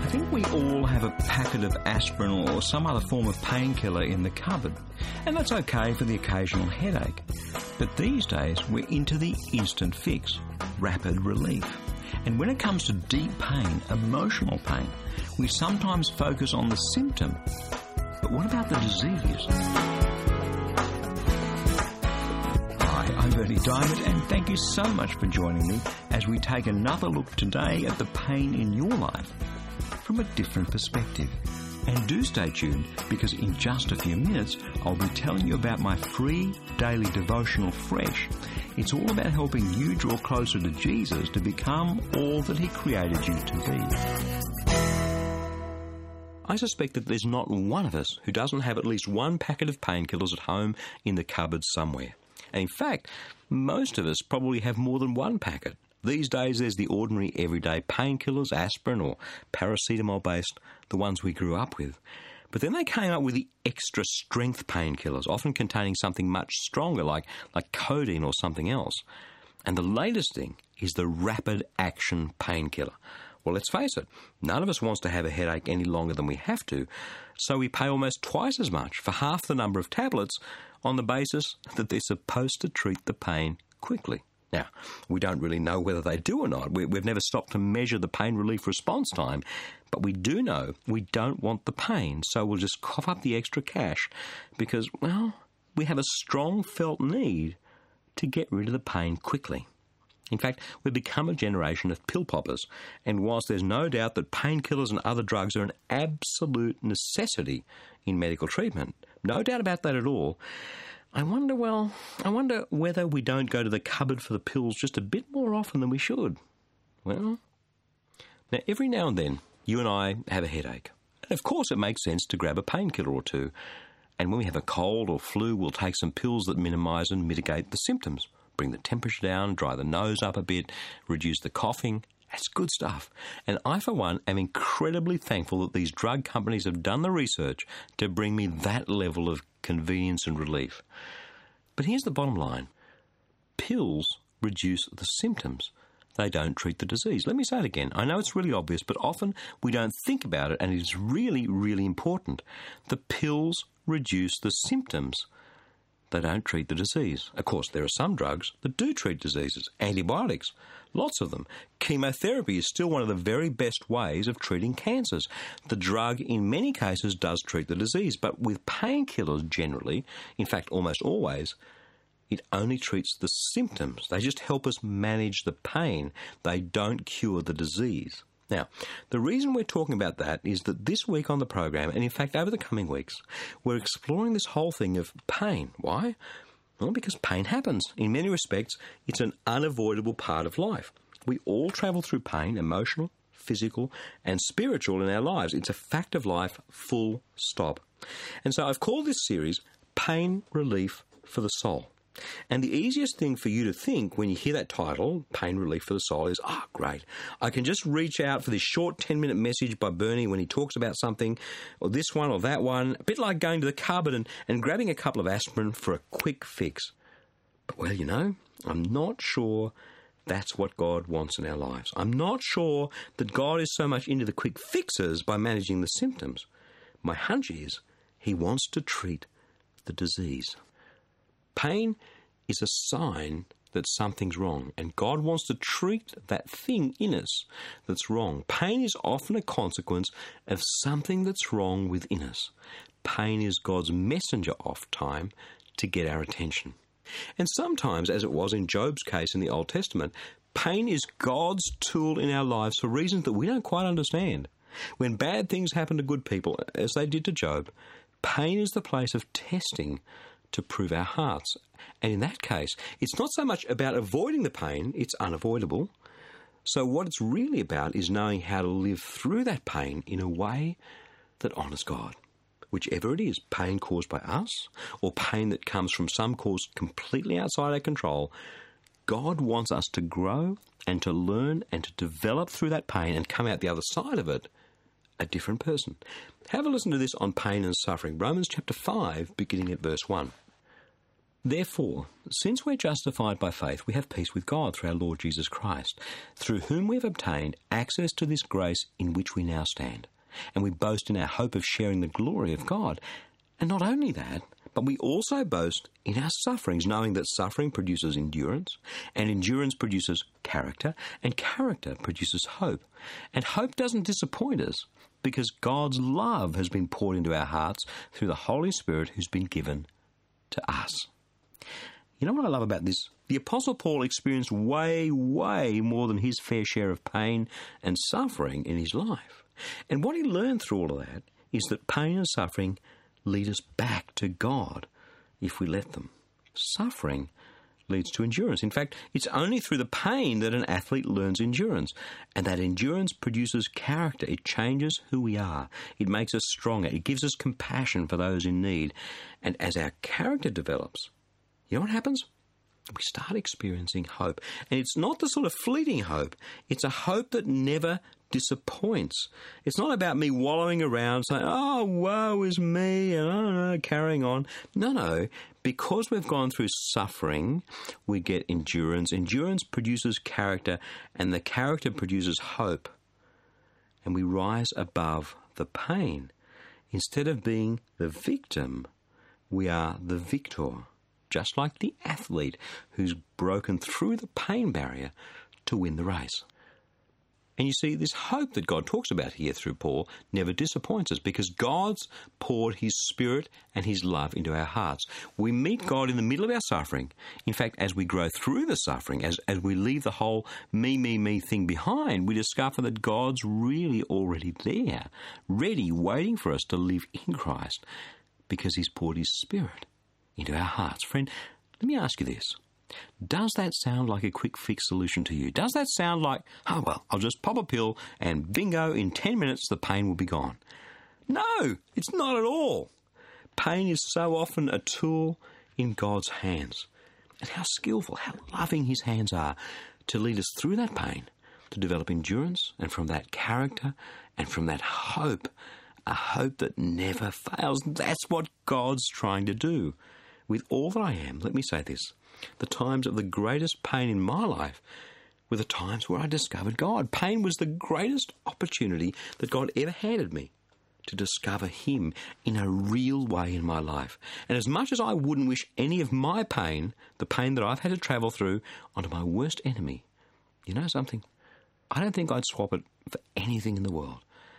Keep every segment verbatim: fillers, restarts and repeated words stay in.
think we all have a packet of aspirin or some other form of painkiller in the cupboard, and that's okay for the occasional headache. But these days, we're into the instant fix, rapid relief. And when it comes to deep pain, emotional pain, we sometimes focus on the symptom. But what about the disease? Hi, I'm Bertie Diamond, and thank you so much for joining me as we take another look today at the pain in your life from a different perspective. And do stay tuned, because in just a few minutes I'll be telling you about my free daily devotional Fresh. It's all about helping you draw closer to Jesus to become all that He created you to be. I suspect that there's not one of us who doesn't have at least one packet of painkillers at home in the cupboard somewhere. And in fact, most of us probably have more than one packet. These days there's the ordinary everyday painkillers, aspirin or paracetamol-based, the ones we grew up with. But then they came up with the extra strength painkillers, often containing something much stronger like, like codeine or something else. And the latest thing is the rapid action painkiller. Well, let's face it, none of us wants to have a headache any longer than we have to, so we pay almost twice as much for half the number of tablets on the basis that they're supposed to treat the pain quickly. Now, we don't really know whether they do or not. We, we've never stopped to measure the pain relief response time, but we do know we don't want the pain, so we'll just cough up the extra cash because, well, we have a strong felt need to get rid of the pain quickly. In fact, we've become a generation of pill poppers, and whilst there's no doubt that painkillers and other drugs are an absolute necessity in medical treatment, no doubt about that at all, I wonder, well, I wonder whether we don't go to the cupboard for the pills just a bit more often than we should. Well, now every now and then, you and I have a headache. And of course it makes sense to grab a painkiller or two. And when we have a cold or flu, we'll take some pills that minimise and mitigate the symptoms. Bring the temperature down, dry the nose up a bit, reduce the coughing. That's good stuff. And I, for one, am incredibly thankful that these drug companies have done the research to bring me that level of convenience and relief. But here's the bottom line. Pills reduce the symptoms. They don't treat the disease. Let me say it again. I know it's really obvious, but often we don't think about it, and it is really, really important. The pills reduce the symptoms. They don't treat the disease. Of course, there are some drugs that do treat diseases. Antibiotics, lots of them. Chemotherapy is still one of the very best ways of treating cancers. The drug, in many cases, does treat the disease, but with painkillers generally, in fact almost always, it only treats the symptoms. They just help us manage the pain. They don't cure the disease. Now, the reason we're talking about that is that this week on the program, and in fact over the coming weeks, we're exploring this whole thing of pain. Why? Well, because pain happens. In many respects, it's an unavoidable part of life. We all travel through pain, emotional, physical, and spiritual in our lives. It's a fact of life, full stop. And so I've called this series Pain Relief for the Soul. And the easiest thing for you to think when you hear that title, Pain Relief for the Soul, is, oh, great, I can just reach out for this short ten-minute message by Bernie when he talks about something, or this one or that one, a bit like going to the cupboard and, and grabbing a couple of aspirin for a quick fix. But, well, you know, I'm not sure that's what God wants in our lives. I'm not sure that God is so much into the quick fixes by managing the symptoms. My hunch is He wants to treat the disease. Pain is a sign that something's wrong, and God wants to treat that thing in us that's wrong. Pain is often a consequence of something that's wrong within us. Pain is God's messenger oft-time to get our attention. And sometimes, as it was in Job's case in the Old Testament, pain is God's tool in our lives for reasons that we don't quite understand. When bad things happen to good people, as they did to Job, pain is the place of testing to prove our hearts. And in that case, it's not so much about avoiding the pain, it's unavoidable. So what it's really about is knowing how to live through that pain in a way that honours God. Whichever it is, pain caused by us or pain that comes from some cause completely outside our control, God wants us to grow and to learn and to develop through that pain and come out the other side of it a different person. Have a listen to this on pain and suffering. Romans chapter five, beginning at verse one. Therefore, since we're justified by faith, we have peace with God through our Lord Jesus Christ, through whom we have obtained access to this grace in which we now stand. And we boast in our hope of sharing the glory of God. And not only that, but we also boast in our sufferings, knowing that suffering produces endurance, and endurance produces character, and character produces hope. And hope doesn't disappoint us, because God's love has been poured into our hearts through the Holy Spirit who's been given to us. You know what I love about this? The Apostle Paul experienced way, way more than his fair share of pain and suffering in his life. And what he learned through all of that is that pain and suffering lead us back to God if we let them. Suffering leads to endurance. In fact, it's only through the pain that an athlete learns endurance. And that endurance produces character. It changes who we are. It makes us stronger. It gives us compassion for those in need. And as our character develops, you know what happens? We start experiencing hope. And it's not the sort of fleeting hope. It's a hope that never disappoints. It's not about me wallowing around saying, oh, woe is me, and I don't know, carrying on. No, no. Because we've gone through suffering, we get endurance. Endurance produces character, and the character produces hope. And we rise above the pain. Instead of being the victim, we are the victor. Just like the athlete who's broken through the pain barrier to win the race. And you see, this hope that God talks about here through Paul never disappoints us because God's poured his Spirit and his love into our hearts. We meet God in the middle of our suffering. In fact, as we grow through the suffering, as, as we leave the whole me, me, me thing behind, we discover that God's really already there, ready, waiting for us to live in Christ because he's poured his Spirit into our hearts. Friend, let me ask you this. Does that sound like a quick fix solution to you? Does that sound like, oh, well, I'll just pop a pill and bingo, in ten minutes the pain will be gone? No, it's not at all. Pain is so often a tool in God's hands. And how skillful, how loving his hands are to lead us through that pain, to develop endurance, and from that character, and from that hope, a hope that never fails. That's what God's trying to do. With all that I am, let me say this, the times of the greatest pain in my life were the times where I discovered God. Pain was the greatest opportunity that God ever handed me to discover him in a real way in my life. And as much as I wouldn't wish any of my pain, the pain that I've had to travel through, onto my worst enemy, you know something? I don't think I'd swap it for anything in the world.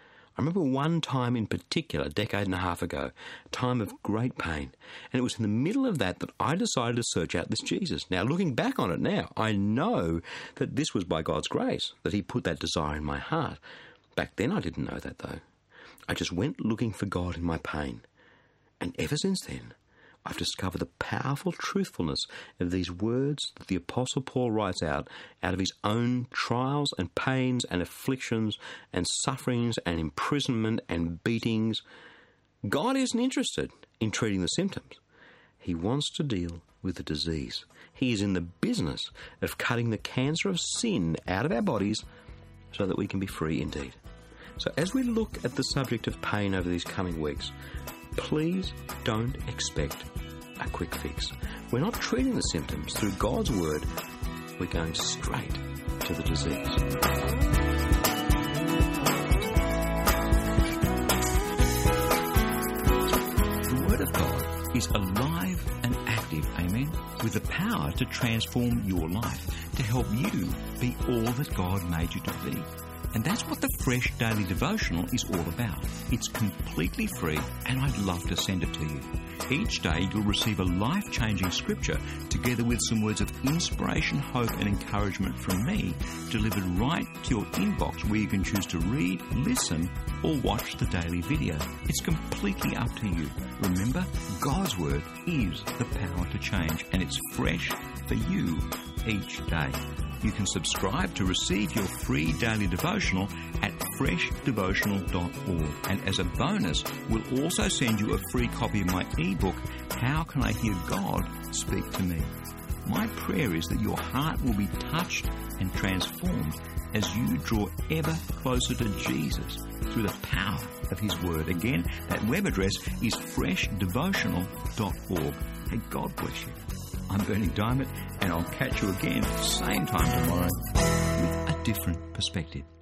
I remember one time in particular, a decade and a half ago, a time of great pain. And it was in the middle of that that I decided to search out this Jesus. Now, looking back on it now, I know that this was by God's grace, that he put that desire in my heart. Back then I didn't know that, though. I just went looking for God in my pain. And ever since then, I've discovered the powerful truthfulness of these words that the Apostle Paul writes out, out of his own trials and pains and afflictions and sufferings and imprisonment and beatings. God isn't interested in treating the symptoms. He wants to deal with the disease. He is in the business of cutting the cancer of sin out of our bodies so that we can be free indeed. So as we look at the subject of pain over these coming weeks, please don't expect a quick fix. We're not treating the symptoms through God's word. We're going straight to the disease. The Word of God is alive and active, amen, with the power to transform your life, to help you be all that God made you to be. And that's what the Fresh Daily Devotional is all about. It's completely free, and I'd love to send it to you. Each day you'll receive a life-changing scripture together with some words of inspiration, hope and encouragement from me delivered right to your inbox, where you can choose to read, listen or watch the daily video. It's completely up to you. Remember, God's Word is the power to change, and it's fresh for you each day. You can subscribe to receive your free daily devotional at fresh devotional dot org. And as a bonus, we'll also send you a free copy of my ebook, How Can I Hear God Speak to Me? My prayer is that your heart will be touched and transformed as you draw ever closer to Jesus through the power of his word. Again, that web address is fresh devotional dot org. Hey, God bless you. I'm Bernie Diamond, and I'll catch you again same time tomorrow with a different perspective.